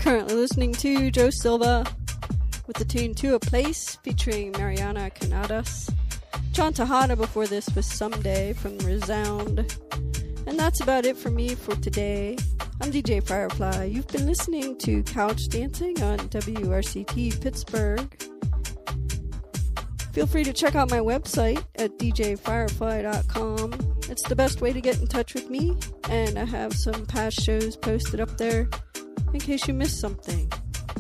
Currently listening to Joe Silva with the tune To a Place featuring Mariana Canadas. John Tejada before this was Someday from Resound. And that's about it for me for today. I'm DJ Firefly. You've been listening to Couch Dancing on WRCT Pittsburgh. Feel free to check out my website at djfirefly.com. It's the best way to get in touch with me, and I have some past shows posted up there in case you missed something.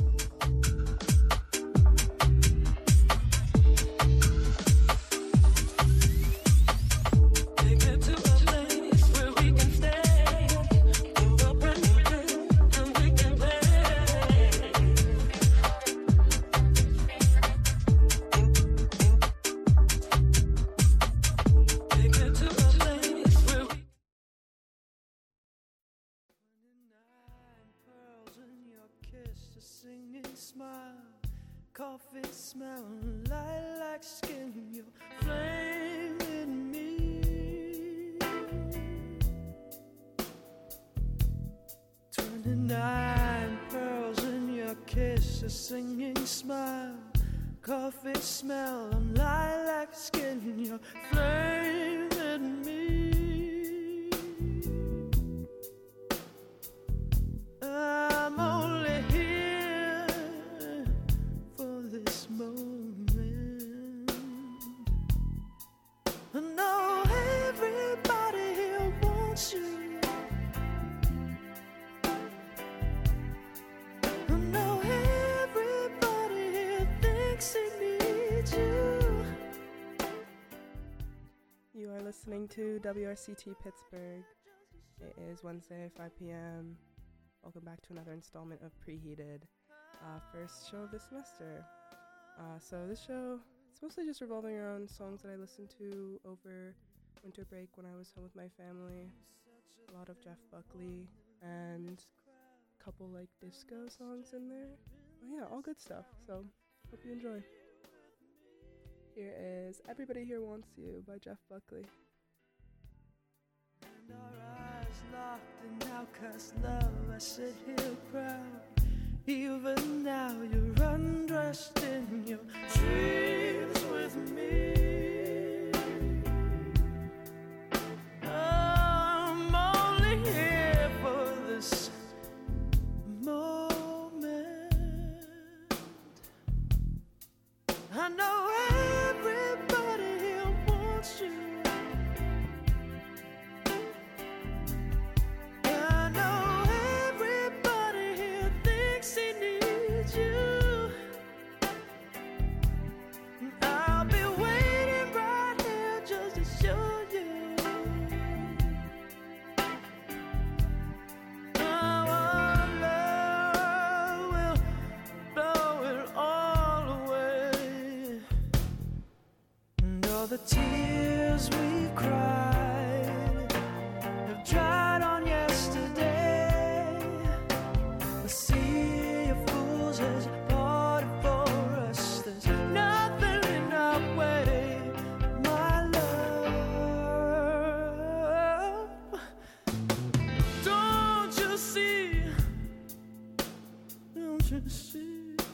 Coffee smell, lilac skin, your flame in me. 29 pearls in your kiss, a singing smile. Coffee smell, lilac skin, your flame in me. I'm only here for this moment. I know everybody here wants you. I know everybody here thinks he needs you. You are listening to WRCT Pittsburgh. It is Wednesday, 5 p.m. Welcome back to another installment of Preheated. First show of the semester. So this show, it's mostly just revolving around songs that I listened to over winter break when I was home with my family. A lot of Jeff Buckley and a couple like disco songs in there. But yeah, all good stuff. So hope you enjoy. Here is Everybody Here Wants You by Jeff Buckley. And our eyes locked in outcast love, I sit here proud. Even now you're undressed in your dreams with me. I'm only here for this moment. I know everybody here wants you. The tears we've cried have dried on yesterday. The sea of fools has parted for us. There's nothing in our way, my love. Don't you see? Don't you see?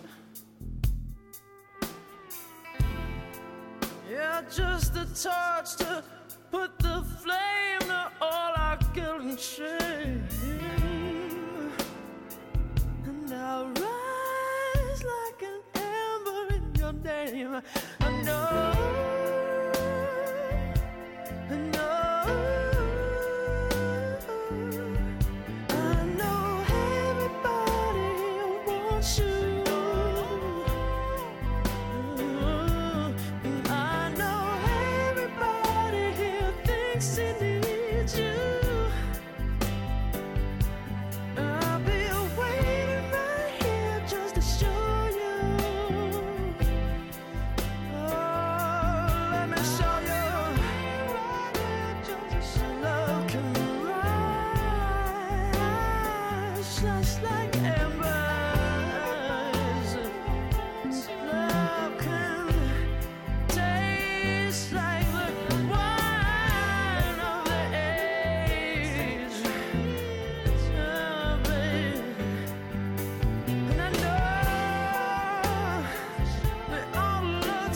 Yeah, just a torch to put the flame to all our guilt and shame. And I'll rise like an ember in your name. I know, I know, I know everybody wants you. Oh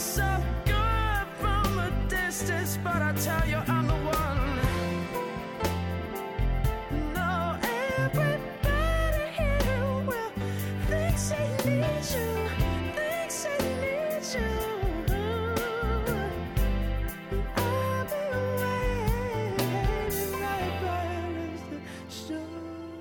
so good from a distance, but I tell you I'm the one. No, everybody here will think they need you, thinks they need you. I'll be waiting right by to show you.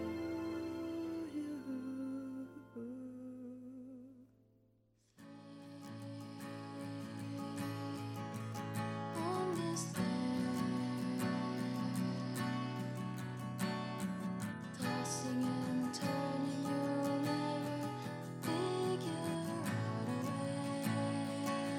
On this land, tossing and turning, you'll never figure out a way.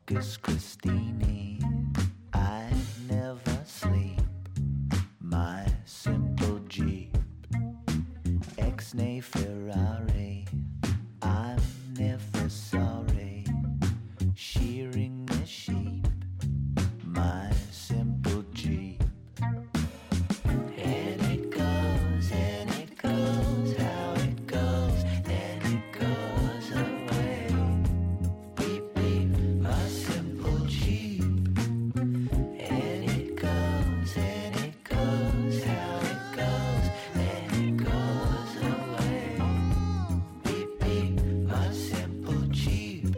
August Christini, I never sleep. My simple Jeep, X-Nay Ferrari, I'm never sorry. Shearing the sheep, my simple Jeep. And it goes, how it goes, then it goes away. Beep, beep, my simple Jeep. And it goes, how it goes, then it goes away. Beep, beep, my simple Jeep.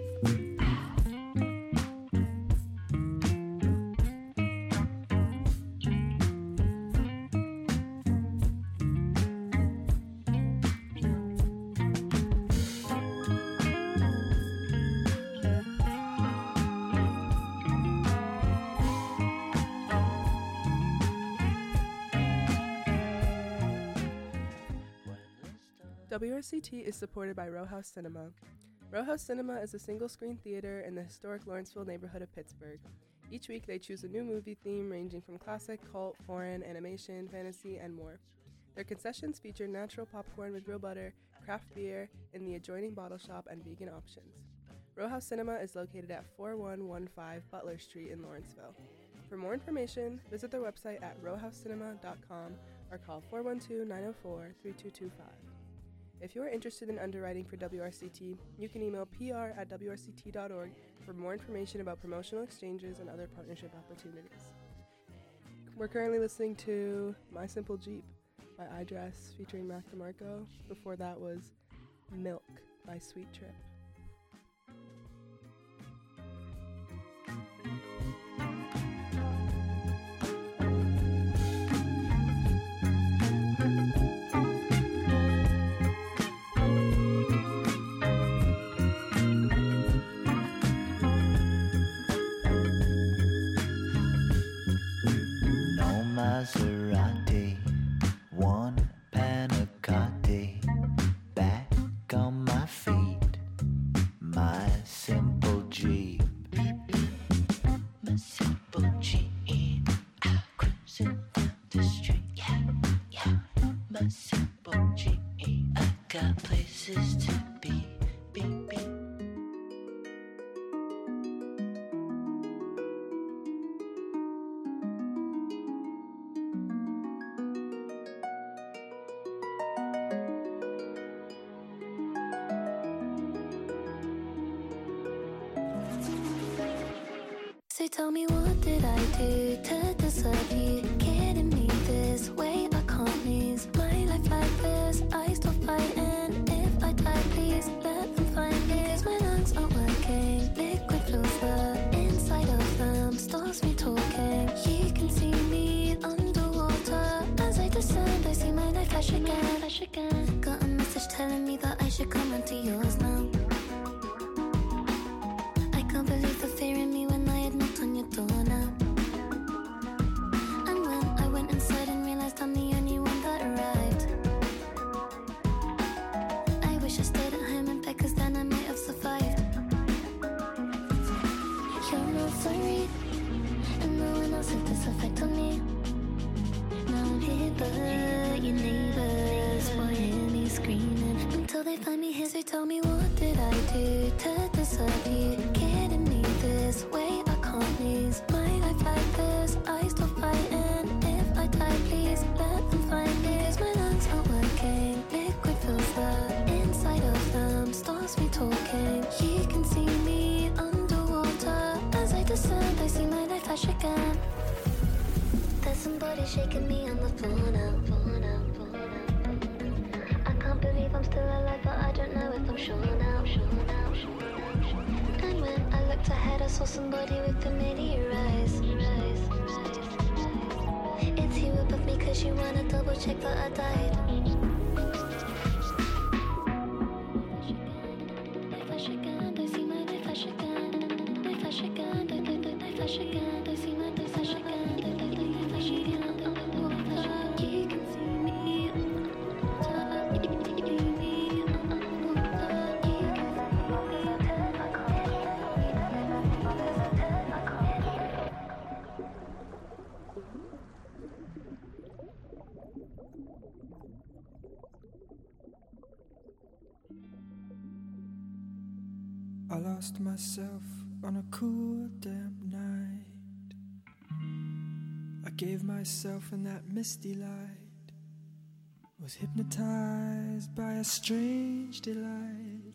WRCT is supported by Row House Cinema. Row House Cinema is a single-screen theater in the historic Lawrenceville neighborhood of Pittsburgh. Each week they choose a new movie theme ranging from classic, cult, foreign, animation, fantasy, and more. Their concessions feature natural popcorn with real butter, craft beer, in the adjoining bottle shop, and vegan options. Row House Cinema is located at 4115 Butler Street in Lawrenceville. For more information, visit their website at rowhousecinema.com or call 412-904-3225. If you are interested in underwriting for WRCT, you can email pr@wrct.org for more information about promotional exchanges and other partnership opportunities. We're currently listening to My Simple Jeep by iDress featuring Mac DeMarco. Before that was Milk by Sweet Trip. No Maserati, one Panacati, back on my feet, my simple Jeep. My simple Jeep, out cruising down the street, yeah, yeah. My simple Jeep, I got places to be, be. So tell me, what did I do to deserve you? Kidding me this way, I can't lose my life like this. I stop fighting. If I die, please let them find me. 'Cause my lungs aren't working. Liquid fills the inside of them, stops me talking. You can see me underwater. As I descend, I see my life flash again. Got a message telling me that I should come into yours now. I can't believe the fear in me when I had knocked on your door now. And when I went inside and realized I'm the only one that arrived, I wish I stayed at home in bed, 'cause then I might have survived. You're not sorry, and no one else had this effect on me. Now I'm here, but your neighbors will hear me screaming until they find me here. So tell me, what did I do to deserve you? Kidding me this way, I can't lose my life like this. I stop fighting. If I die, please let them find me. 'Cause my lungs aren't working. Liquid fills the inside of them, stops me talking. You can see me underwater. As I descend, I see my life flash again. There's somebody shaking me on the floor now. I can't believe I'm still alive, but I don't know if I'm sure now. And when I looked ahead, I saw somebody with familiar eyes. It's you above me, 'cause you wanna double check that I died. I flash again, I see my life flash again. I flash again, I flash again, I see my life flash again. I flash again, you can see me. You can see me. I lost myself on a cool, damp night. I gave myself in that misty light, was hypnotized by a strange delight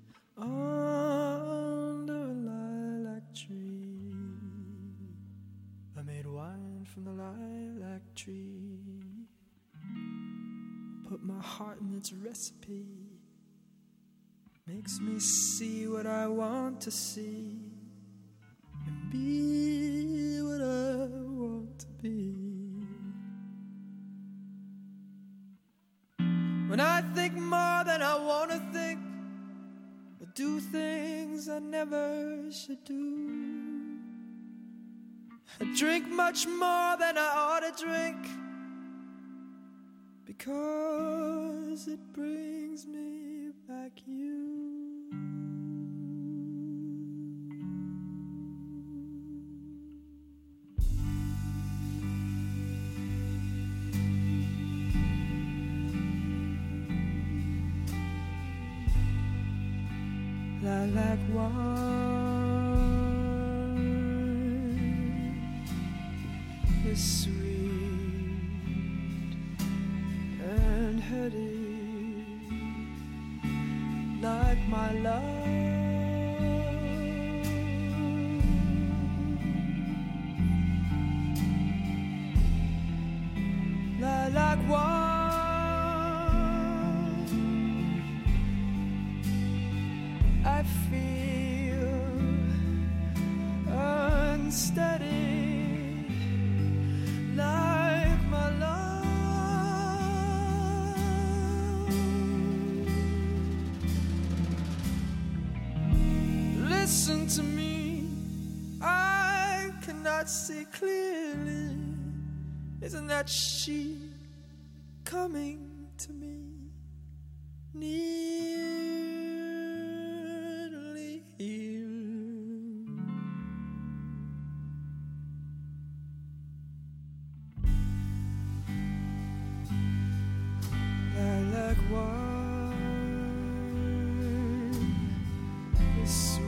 under a lilac tree. I made wine from the lilac tree, put my heart in its recipe. Makes me see what I want to see and be what I want to be. When I think more than I want to think, or do things I never should do, I drink much more than I ought to drink, because it brings me back you. Lilac wine is sweet and heady, like my love. Lilac wine, I feel unsteady, like my love. Listen to me, I cannot see clearly. Isn't that she coming to me? Nearly here. Lilac wine is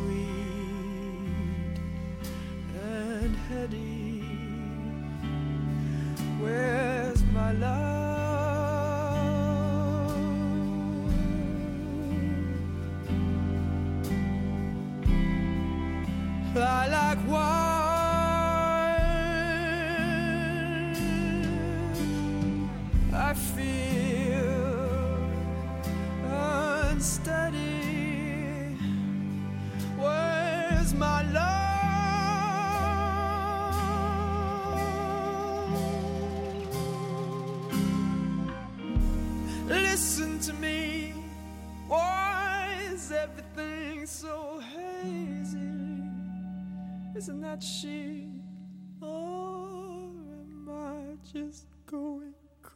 sweet and heady. Where's my love? Lilac wine, I feel unsteady. Where's my love? Listen to me, why is everything so hazy? Isn't that she? Or am I just going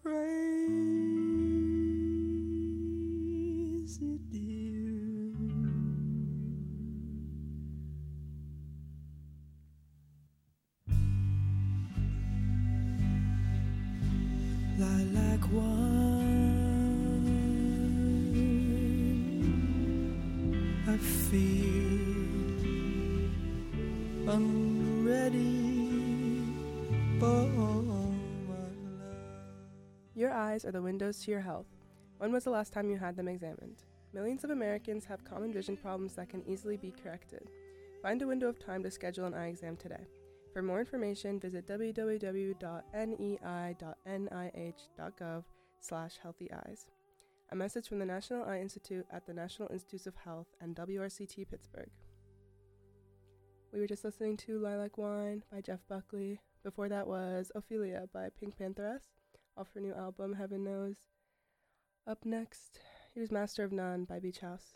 crazy, dear? Lilac wine, I feel unready for my love. Your eyes are the windows to your health. When was the last time you had them examined? Millions of Americans have common vision problems that can easily be corrected. Find a window of time to schedule an eye exam today. For more information, visit www.nei.nih.gov/healthyeyes. A message from the National Eye Institute at the National Institutes of Health and WRCT Pittsburgh. We were just listening to Lilac Wine by Jeff Buckley. Before that was Ophelia by Pink Pantheress, off her new album, Heaven Knows. Up next, here's Master of None by Beach House.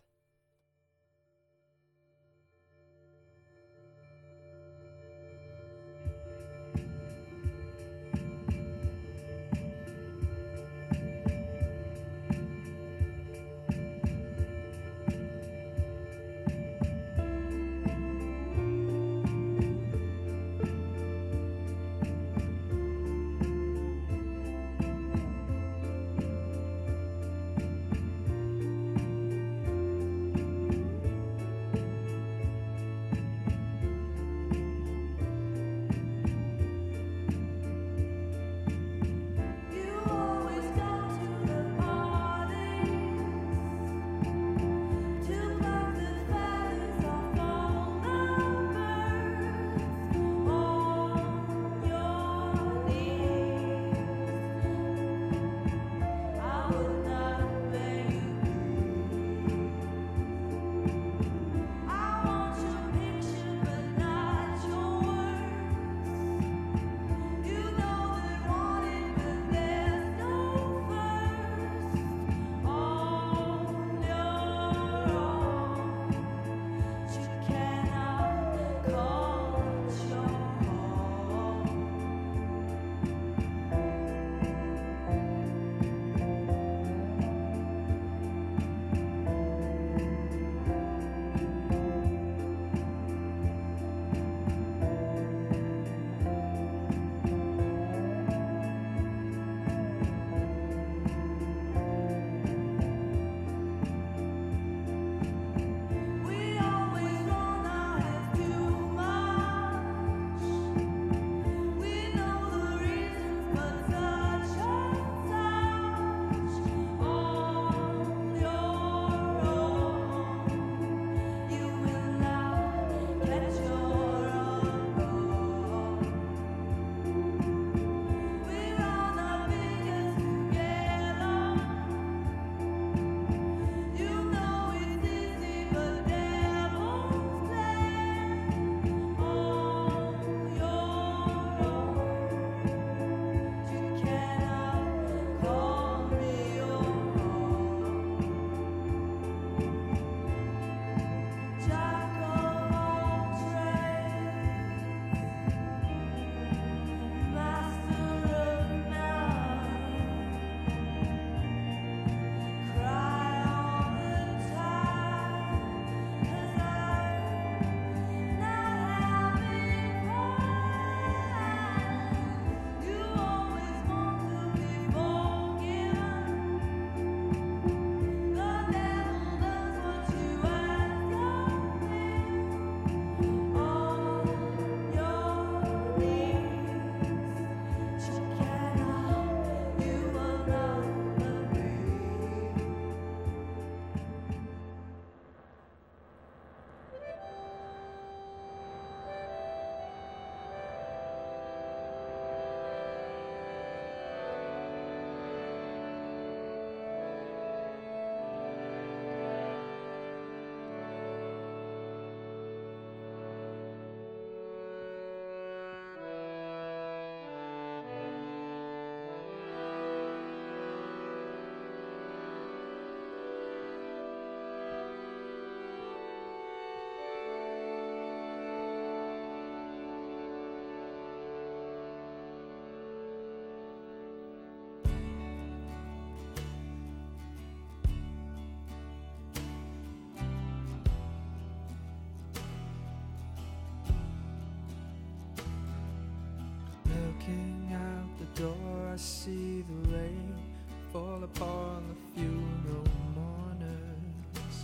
see the rain fall upon the funeral mourners,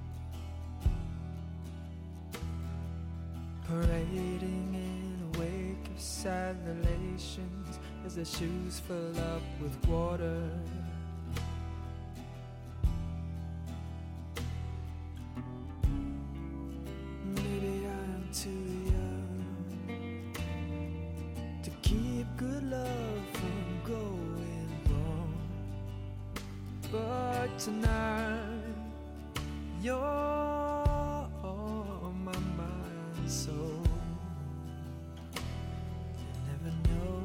parading in a wake of sad relations as their shoes fill up with water. Maybe I'm too young to keep good love from going wrong, but tonight you're on my mind, so you never know.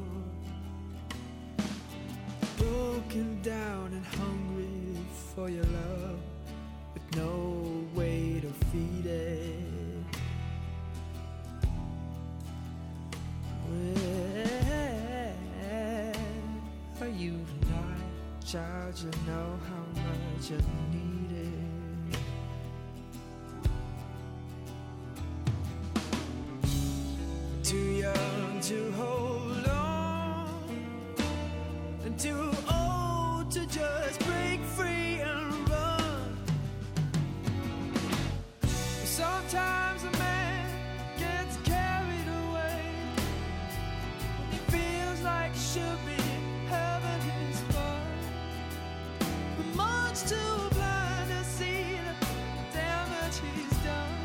Broken down and hungry for your love, with no way to feed it. Where are you tonight, child? You know how much I need it. Too young to hold on, and too old to just break free and run. Sometimes a man gets carried away. He feels like he should be having his fun, but much too blind to see the damage he's done.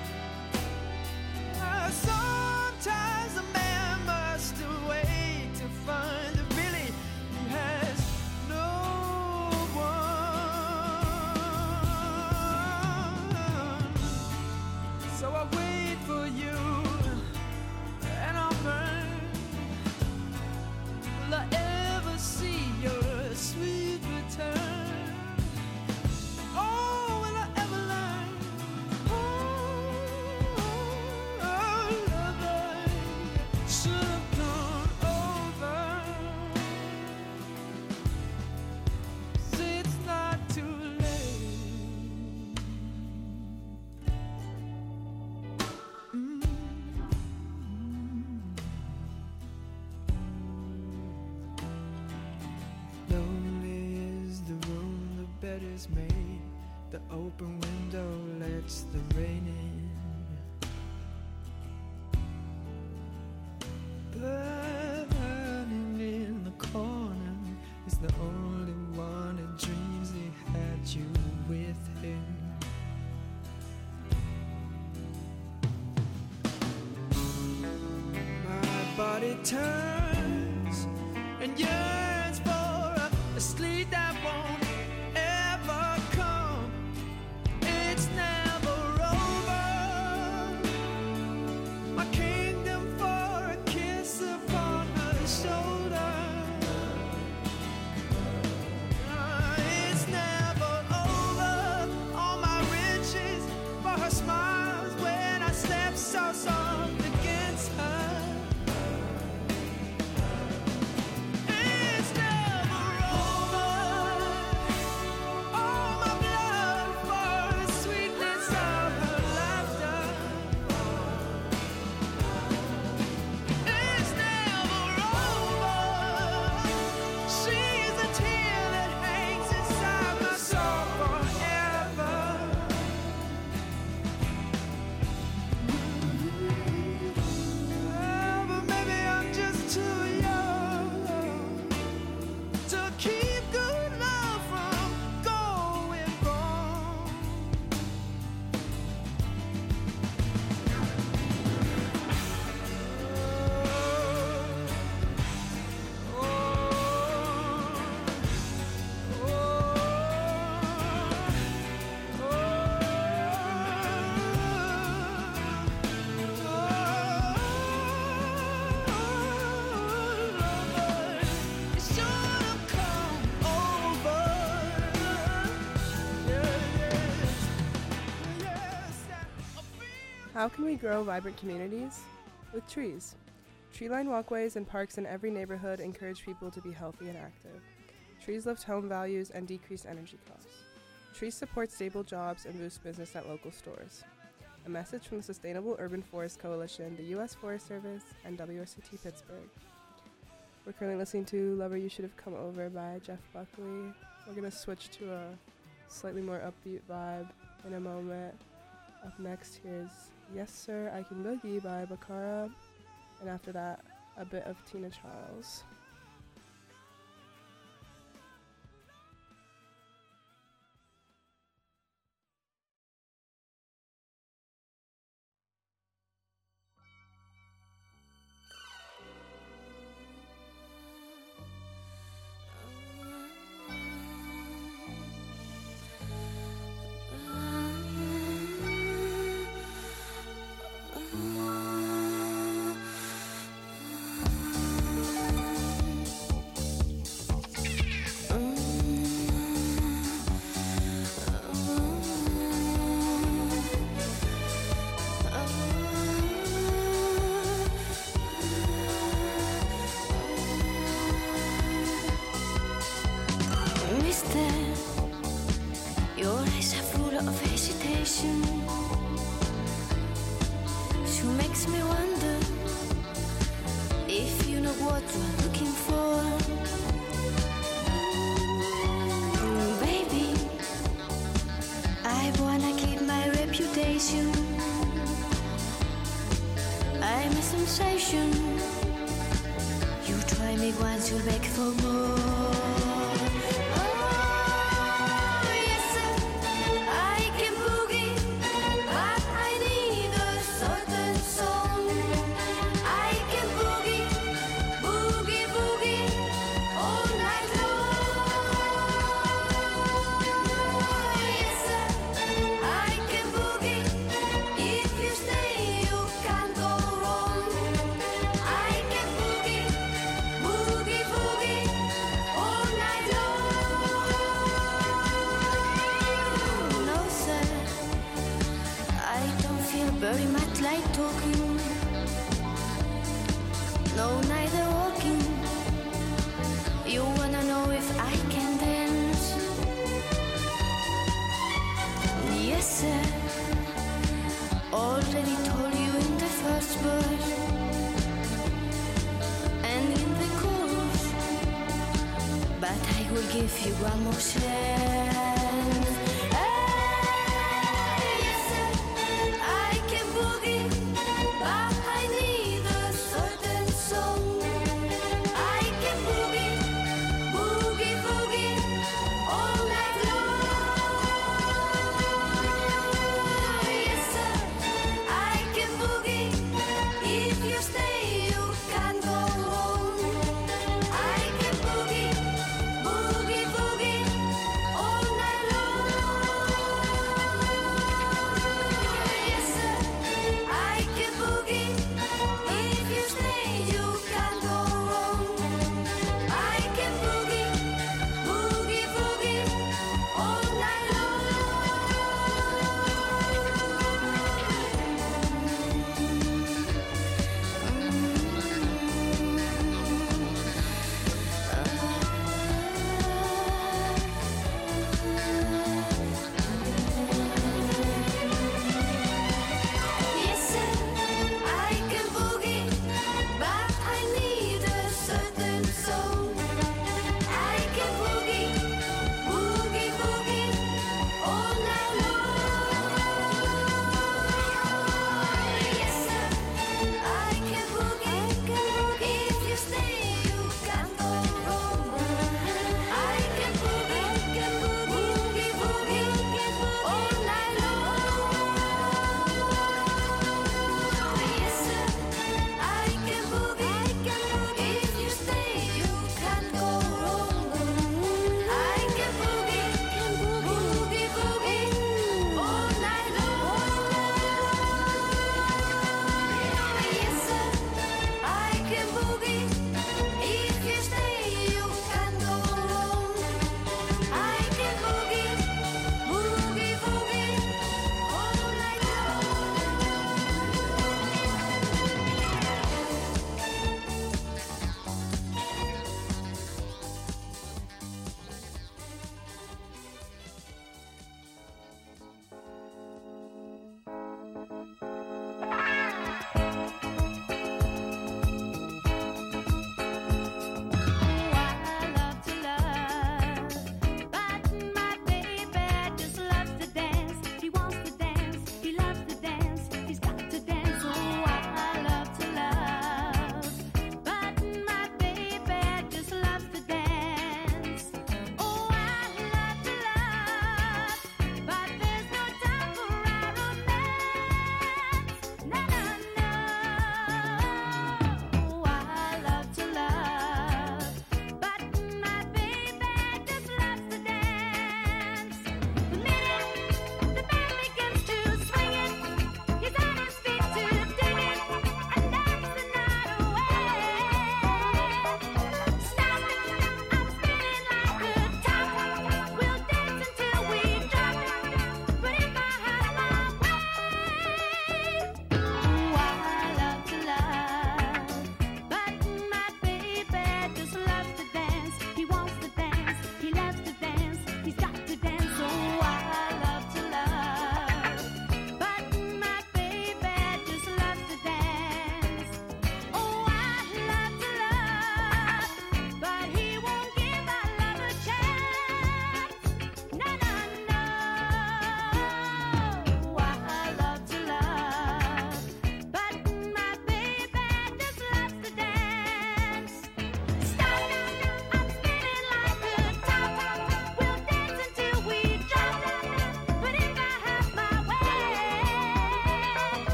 Sometimes a man must wait to find that really he has no one. So I wait for you, and I'll burn. Will I ever see your sweet return? Oh, will I ever learn? Oh, lover, should have gone over. See, it's not too late. Lonely is the room the bed is made. The open window lets the rain in. Burning in the corner is the only one that dreams he had you with him. My body turns and yearns for a sleep that won't ever come. It's never over. My kingdom for a kiss upon her shoulder. It's never over. All my riches for her smiles when I step so soft against her. It's never over. All my blood for the sweetness of her laughter. It's never over. She's a tear that hangs inside my soul forever. But maybe I'm just too young to keep good love from going wrong. It should have come over. Yes, I feel. How can we grow vibrant communities? With trees. Tree-lined walkways and parks in every neighborhood encourage people to be healthy and active. Trees lift home values and decrease energy costs. Trees support stable jobs and boost business at local stores. A message from the Sustainable Urban Forest Coalition, the U.S. Forest Service, and WRCT Pittsburgh. We're currently listening to Lover You Should Have Come Over by Jeff Buckley. We're going to switch to a slightly more upbeat vibe in a moment. Up next, here's Yes Sir, I Can Boogie by Bakara. And after that, a bit of Tina Charles. Your eyes are full of hesitation. She makes me wonder if you know what you're looking for. Baby, I wanna keep my reputation. I'm a sensation. You try me once, you'll beg for more. Very much like talking, no, neither walking. You wanna know if I can dance? Yes, sir. Already told you in the first verse and in the chorus, but I will give you one more chance. Boogie, boogie, all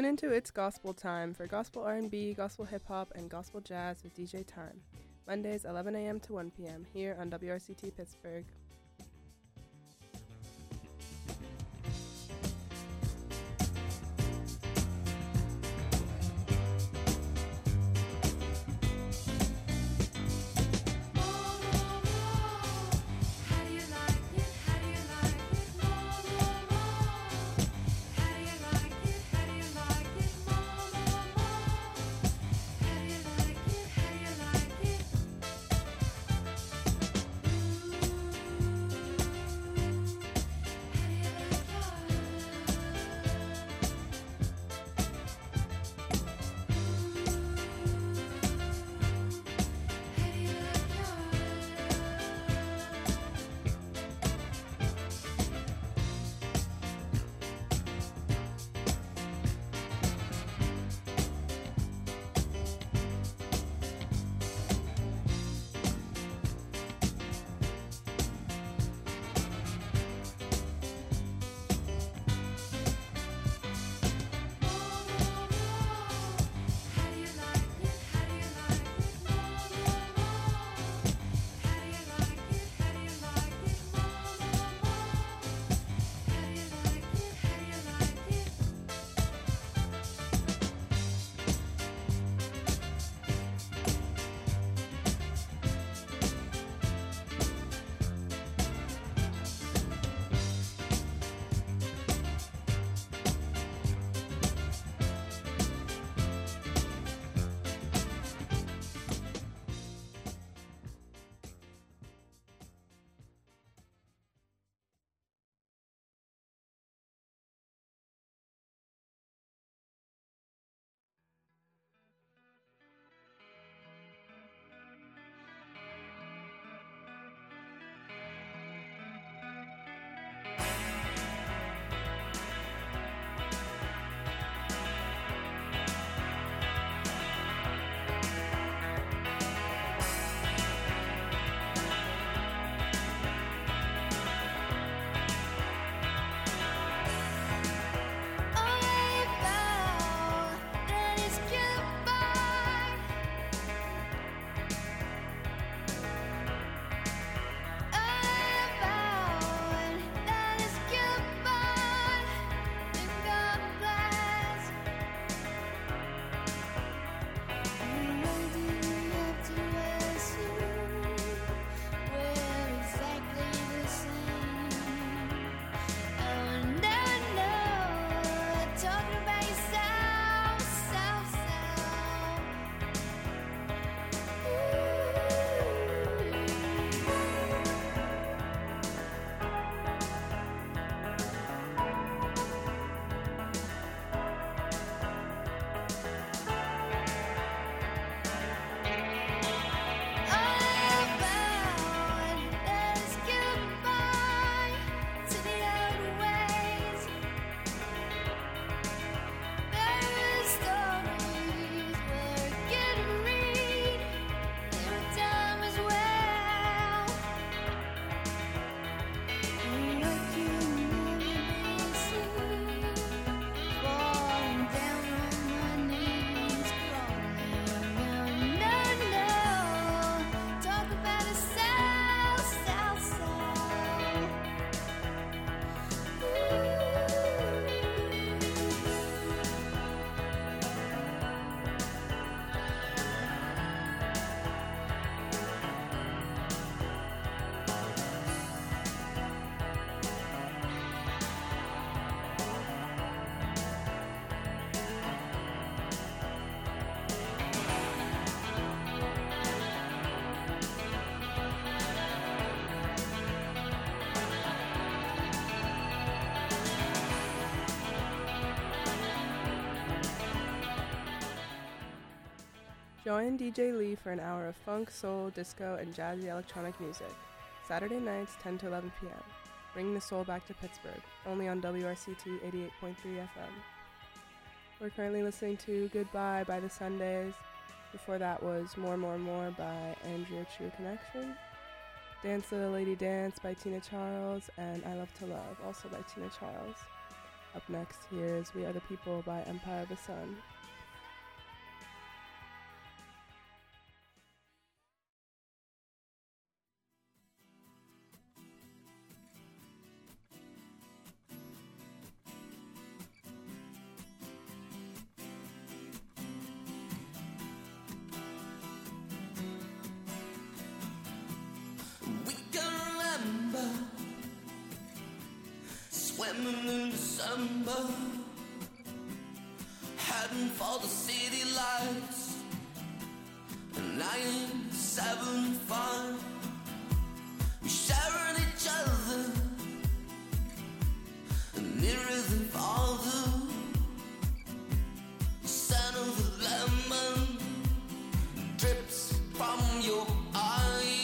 Tune into It's Gospel Time for gospel R&B, gospel hip-hop, and gospel jazz with DJ Time. Mondays, 11 a.m. to 1 p.m. here on WRCT Pittsburgh. Join DJ Lee for an hour of funk, soul, disco, and jazzy electronic music. Saturday nights, 10 to 11 p.m. Bring the soul back to Pittsburgh, only on WRCT 88.3 FM. We're currently listening to Goodbye by the Sundays. Before that was More, More, More by Andrea True Connection. Dance Little Lady Dance by Tina Charles, and I Love to Love, also by Tina Charles. Up next, here's We Are the People by Empire of the Sun. Swimming in December, heading for the city lights. 975, we sharing each other, nearer than farther. The scent of the lemon drips from your eyes.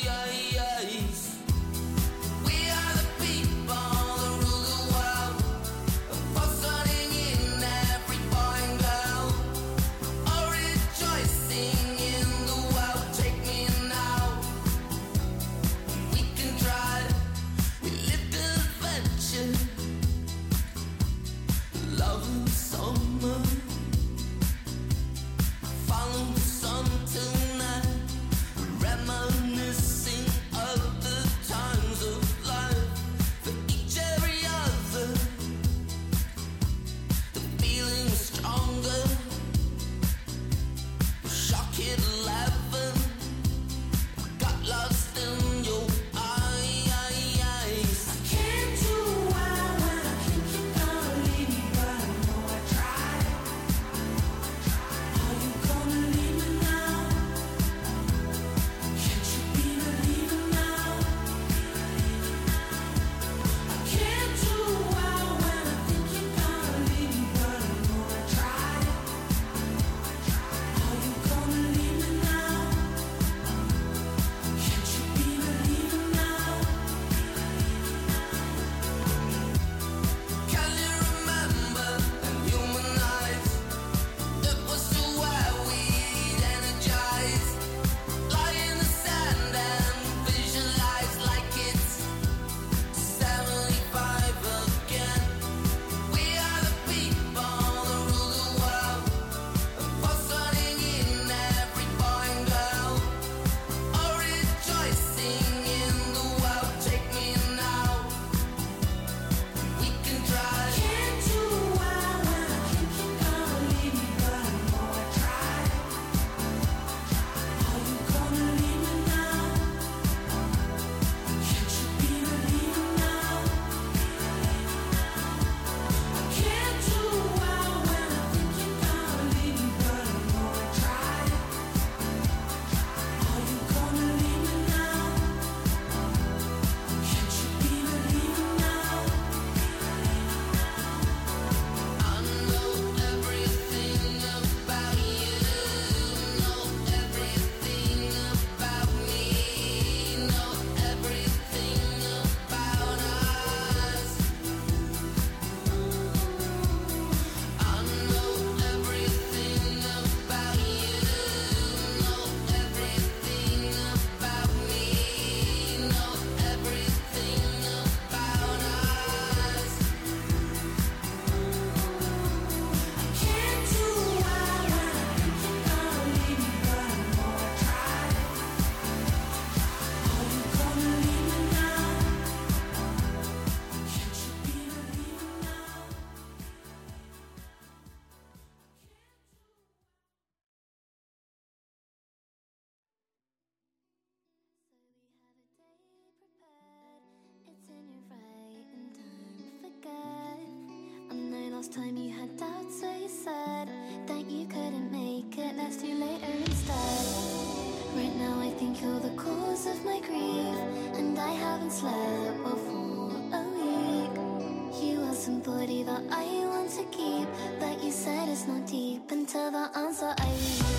Last time you had doubts, so you said that you couldn't make it. Let's do later instead. Right now I think you're the cause of my grief, and I haven't slept well for a week. You are somebody that I want to keep, but you said it's not deep until the answer I leave.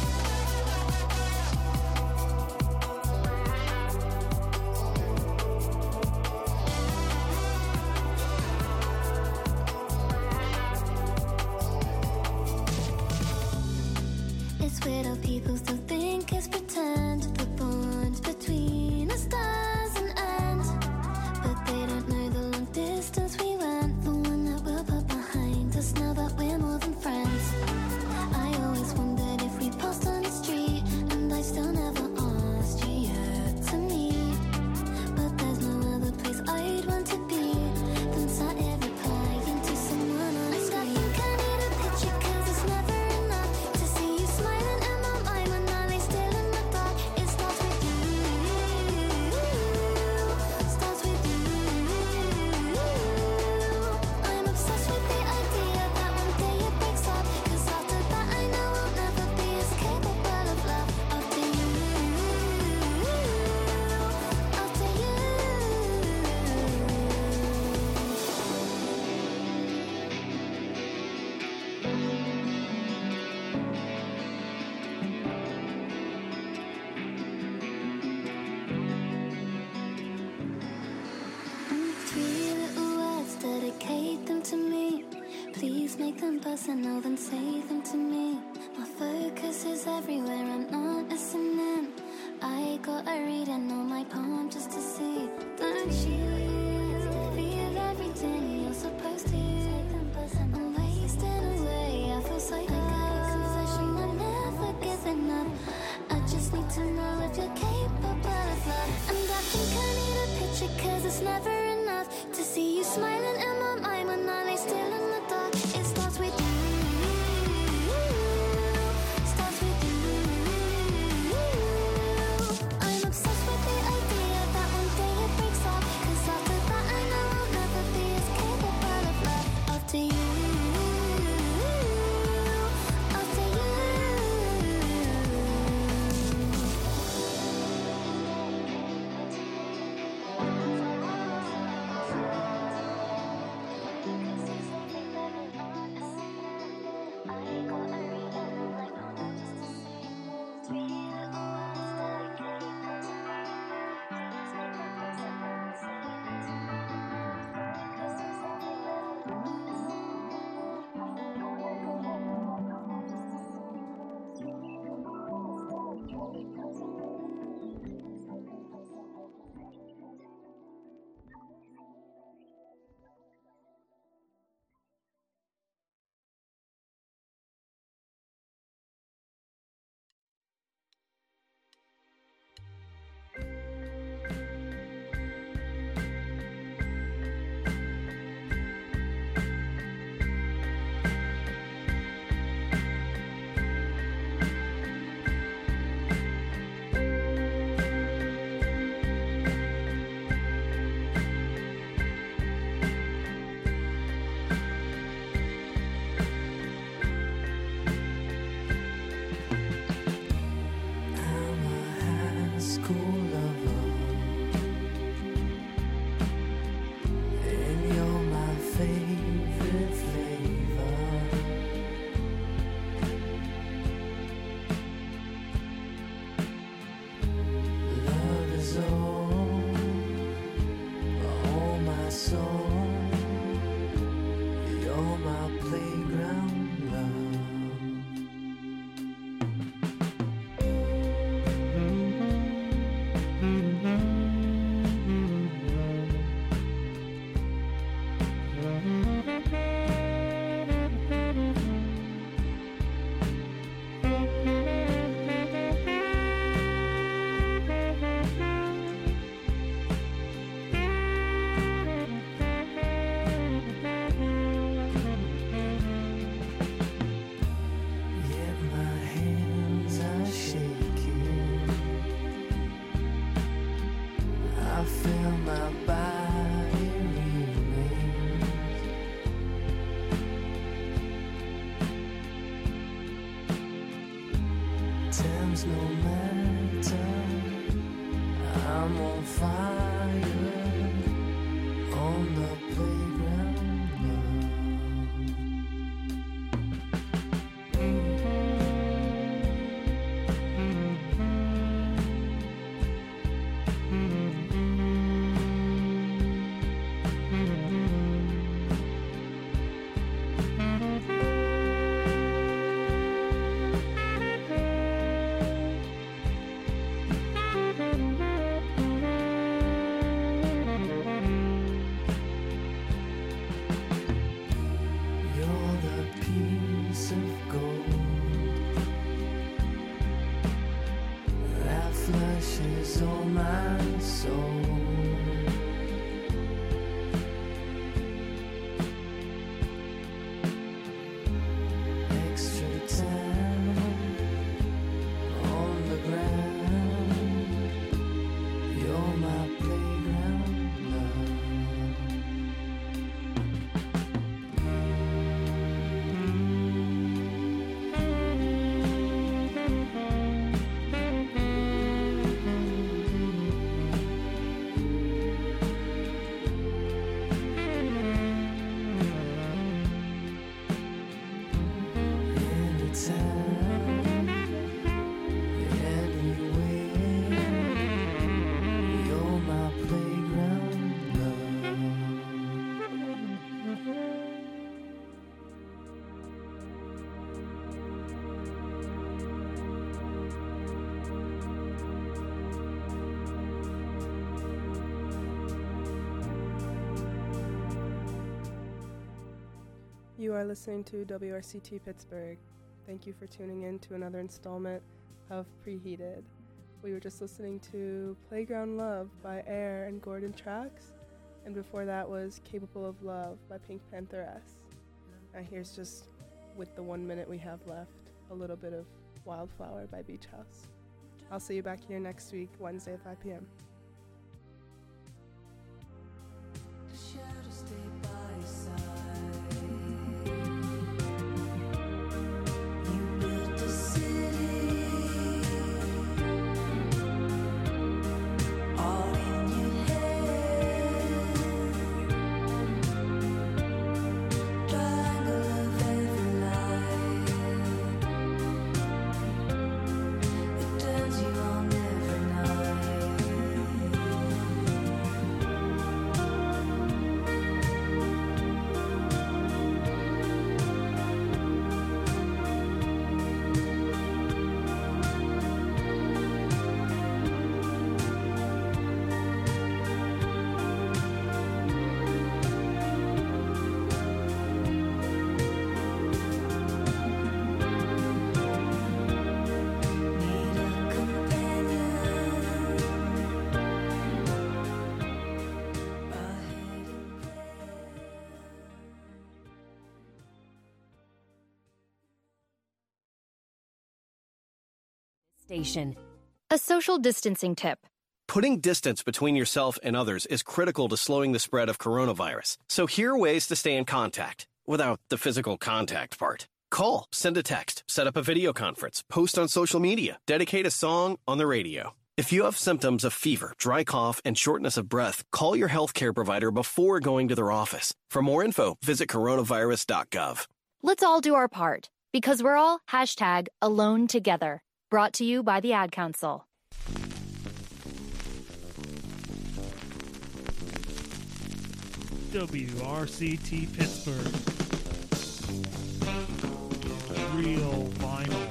It's weird how people still think it's pretend. The bond between us doesn't end, but they don't know the long distance we went, the one that we'll put behind personal, then say them to me. My focus is everywhere, I'm not listening. I gotta read and know my palm just to see. Don't you feel everything you're supposed to? I'm wasting away, I feel so like a confession. I'm never giving up. I just need to know if you're capable of love. And I think I need a picture, cause it's never enough to see you smiling in my mind when I lay still in the dark. It starts with you. Starts with you. I'm obsessed with the idea that one day it breaks up. Cause after that I know I'll never be as capable of love. After you. After you. Times no matter, I'm on fire on the playground now. Flushes all my soul. Extra time on the ground. You're my playground love. You are listening to WRCT Pittsburgh. Thank you for tuning in to another installment of Preheated. We were just listening to Playground Love by Air and Gordon Tracks, and before that was Capable of Love by Pink Pantheress. Now here's just, with the 1 minute we have left, a little bit of Wildflower by Beach House. I'll see you back here next week, Wednesday at 5 p.m. Station. A social distancing tip. Putting distance between yourself and others is critical to slowing the spread of coronavirus. So here are ways to stay in contact without the physical contact part. Call, send a text, set up a video conference, post on social media, dedicate a song on the radio. If you have symptoms of fever, dry cough, and shortness of breath, call your healthcare provider before going to their office. For more info, visit coronavirus.gov. Let's all do our part, because we're all #AloneTogether. Brought to you by the Ad Council. WRCT Pittsburgh. Real vinyl.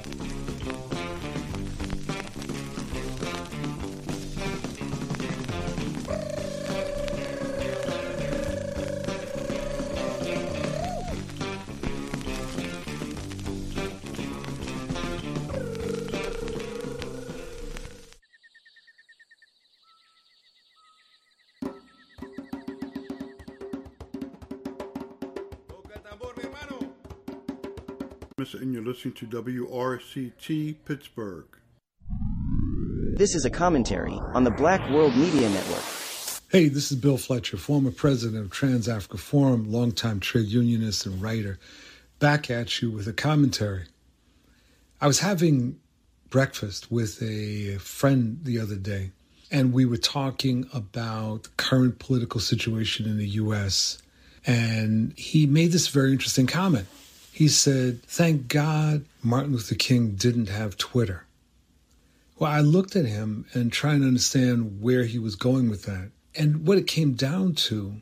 And you're listening to WRCT Pittsburgh. This is a commentary on the Black World Media Network. Hey, this is Bill Fletcher, former president of Trans-Africa Forum, longtime trade unionist and writer, back at you with a commentary. I was having breakfast with a friend the other day, and we were talking about the current political situation in the U.S., and he made this very interesting comment. He said, "Thank God Martin Luther King didn't have Twitter." Well, I looked at him and trying to understand where he was going with that. And what it came down to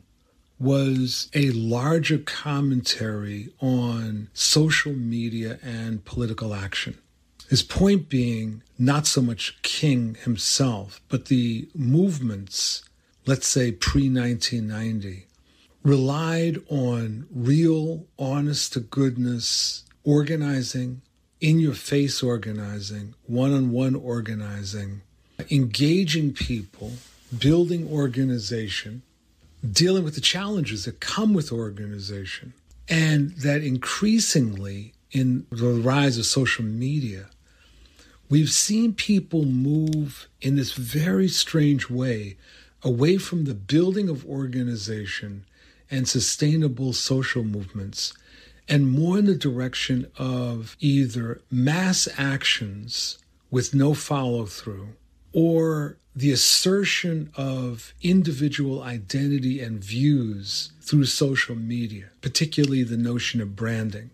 was a larger commentary on social media and political action. His point being not so much King himself, but the movements, let's say pre-1990, relied on real, honest-to-goodness organizing, in-your-face organizing, one-on-one organizing, engaging people, building organization, dealing with the challenges that come with organization, and that increasingly in the rise of social media, we've seen people move in this very strange way away from the building of organization and sustainable social movements, and more in the direction of either mass actions with no follow-through or the assertion of individual identity and views through social media, particularly the notion of branding.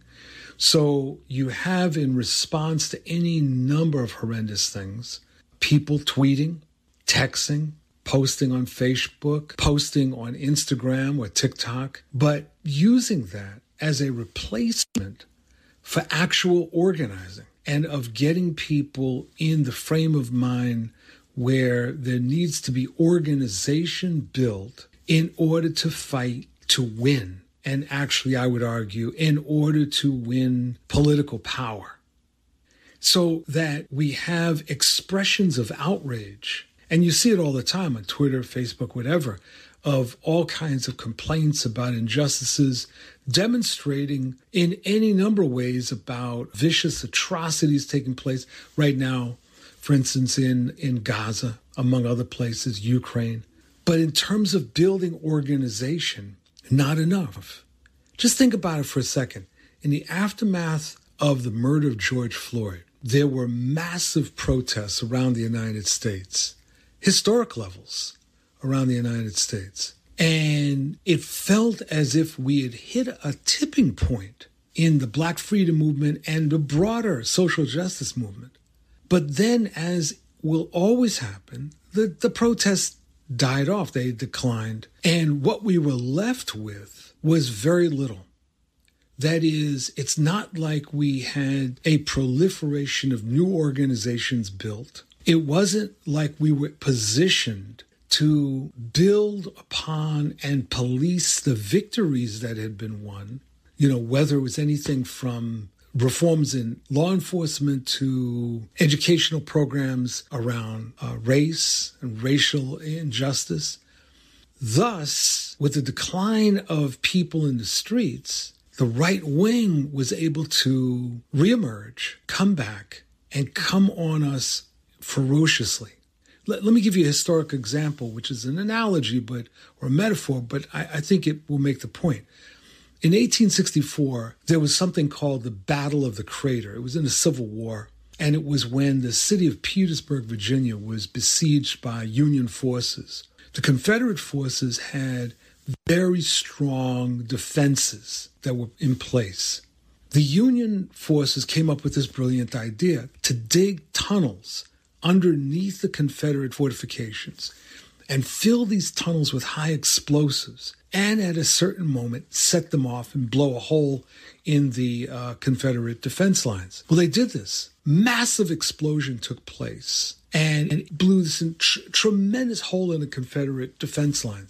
So you have, in response to any number of horrendous things, people tweeting, texting, posting on Facebook, posting on Instagram or TikTok, but using that as a replacement for actual organizing and of getting people in the frame of mind where there needs to be organization built in order to fight to win and actually, I would argue, in order to win political power. So that we have expressions of outrage, and you see it all the time on Twitter, Facebook, whatever, of all kinds of complaints about injustices, demonstrating in any number of ways about vicious atrocities taking place right now, for instance, in Gaza, among other places, Ukraine. But in terms of building organization, not enough. Just think about it for a second. In the aftermath of the murder of George Floyd, there were massive protests around the United States, historic levels around the United States. And it felt as if we had hit a tipping point in the Black freedom movement and the broader social justice movement. But then, as will always happen, the protests died off. They declined. And what we were left with was very little. That is, it's not like we had a proliferation of new organizations built. It wasn't like we were positioned to build upon and police the victories that had been won, whether it was anything from reforms in law enforcement to educational programs around race and racial injustice. Thus, with the decline of people in the streets, the right wing was able to reemerge, come back, and come on us ferociously. Let me give you a historic example, which is an analogy or a metaphor, but I think it will make the point. In 1864, there was something called the Battle of the Crater. It was in the Civil War, and it was when the city of Petersburg, Virginia, was besieged by Union forces. The Confederate forces had very strong defenses that were in place. The Union forces came up with this brilliant idea to dig tunnels underneath the Confederate fortifications and fill these tunnels with high explosives, and at a certain moment set them off and blow a hole in the Confederate defense lines. Well, they did this. Massive explosion took place, and it blew this tremendous hole in the Confederate defense lines.